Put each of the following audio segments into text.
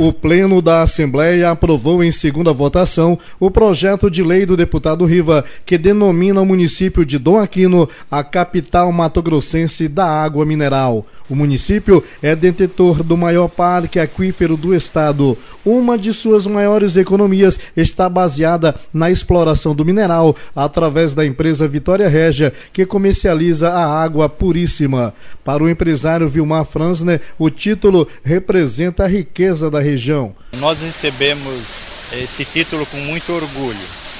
O Pleno da Assembleia aprovou em segunda votação o projeto de lei do deputado Riva, que denomina o município de Dom Aquino a capital mato-grossense da água mineral. O município é detentor do maior parque aquífero do estado. Uma de suas maiores economias está baseada na exploração do mineral através da empresa Vitória Régia, que comercializa a água puríssima. Para o empresário Vilmar Franzner, o título representa a riqueza da região. Nós recebemos esse título com muito orgulho.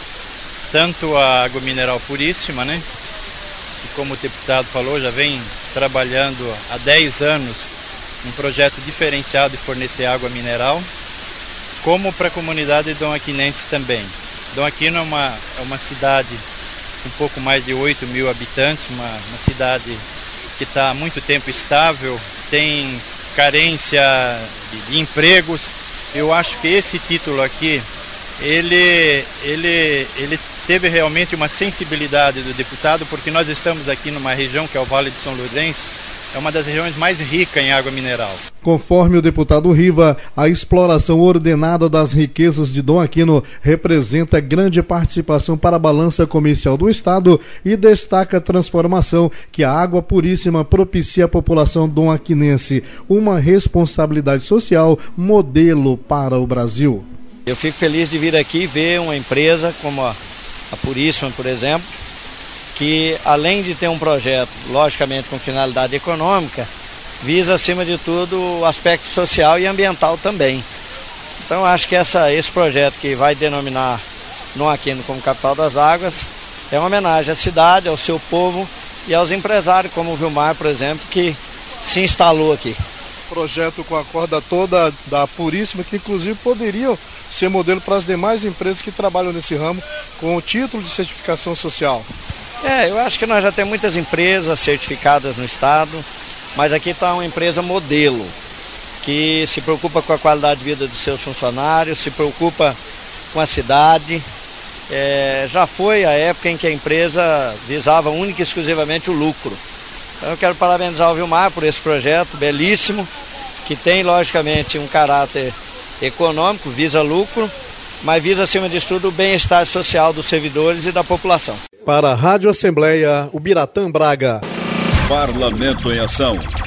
Tanto a água mineral puríssima, né? Que, como o deputado falou, já vem trabalhando há 10 anos um projeto diferenciado de fornecer água mineral, como para a comunidade domaquinense também. Dom Aquino é uma cidade com um pouco mais de 8 mil habitantes, uma cidade que está há muito tempo estável, tem carência de empregos. Eu acho que esse título aqui, ele teve realmente uma sensibilidade do deputado, porque nós estamos aqui numa região que é o Vale de São Lourenço, é uma das regiões mais ricas em água mineral. Conforme o deputado Riva, a exploração ordenada das riquezas de Dom Aquino representa grande participação para a balança comercial do estado e destaca a transformação que a água puríssima propicia à população domaquinense, uma responsabilidade social modelo para o Brasil. Eu fico feliz de vir aqui ver uma empresa como a Puríssima, por exemplo, que além de ter um projeto, logicamente com finalidade econômica, visa acima de tudo o aspecto social e ambiental também. Então acho que esse projeto que vai denominar Dom Aquino como capital das águas é uma homenagem à cidade, ao seu povo e aos empresários como o Vilmar, por exemplo, que se instalou aqui. Projeto com a corda toda da Puríssima, que inclusive poderiam ser modelo para as demais empresas que trabalham nesse ramo com o título de certificação social. Eu acho que nós já temos muitas empresas certificadas no estado, mas aqui está uma empresa modelo, que se preocupa com a qualidade de vida dos seus funcionários, se preocupa com a cidade. Já foi a época em que a empresa visava única e exclusivamente o lucro. Então eu quero parabenizar o Vilmar por esse projeto belíssimo, que tem logicamente um caráter econômico, visa lucro, mas visa acima de tudo o bem-estar social dos servidores e da população. Para a Rádio Assembleia, Ubiratã Braga. Parlamento em Ação.